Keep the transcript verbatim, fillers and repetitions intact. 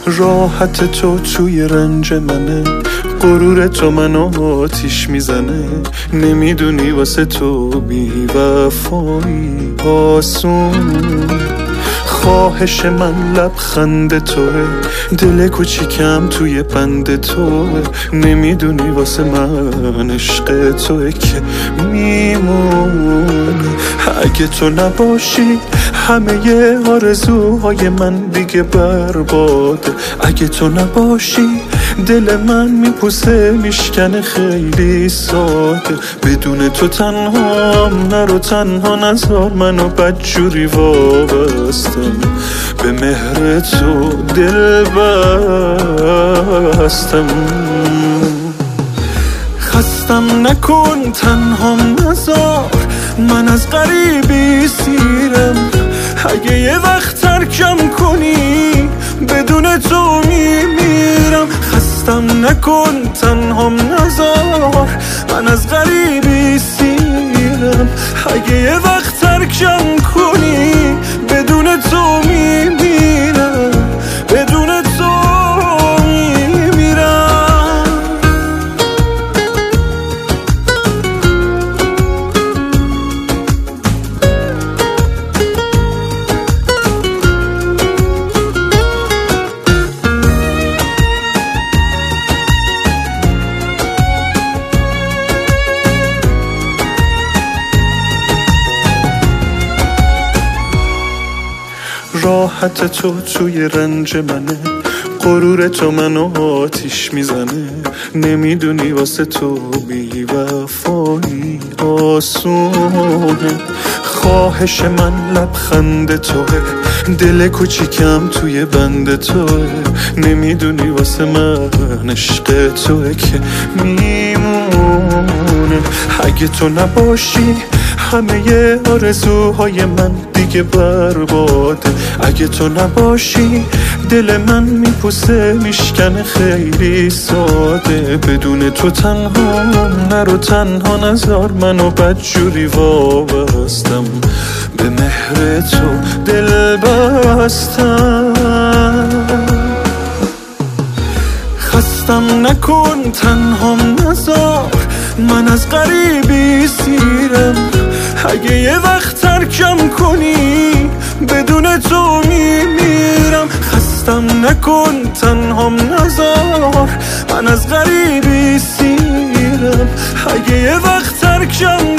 راحت تو توی رنج منه، غرور تو منو آتیش میزنه. نمیدونی واسه تو بی وفایی آسون. خواهش من لبخند توه، دل کوچیکم توی بند توه. نمیدونی واسه من عشق توه که میمونه. اگه تو نباشی همه ی آرزوهای من دیگه برباده. اگه تو نباشی دل من میپوسه میشکنه خیلی ساده. بدون تو تنهام، نرو تنها نذار منو بدجوری وابستم. به مهر تو دل بستم. خستم نکن تنهام نذار، من از غریبی سیرم. اگه یه وقت ترکم کنی بدون تو میمیرم. خستم نکن تنهام نذار، من از غریبی سیرم. اگه یه وقت ترکم کنی بدون تو میمیرم. بدون تو میمیرم. راحت تو توی رنج منه، غرور تو منو آتیش میزنه. نمیدونی واسه تو بی وفایی آسونه. خواهش من لبخند توه، دل کوچیکم توی بند توه. نمیدونی واسه من عشق توه که میمونه. اگه تو نباشی همه ی آرزوهای من دیگه برباده. اگه تو نباشی دل من میپوسه میشکنه خیلی ساده. بدون تو تنها، نرو تنها نذار منو بدجوری وابستم. به مهر تو دل بستم. خستم نکن تنهام نذار، من از غریبی سیرم. اگه یه وقت ترکم کنی بدون تو میمیرم. خستم نکن تنهام نذار، من از غریبی سیرم. اگه یه وقت ترکم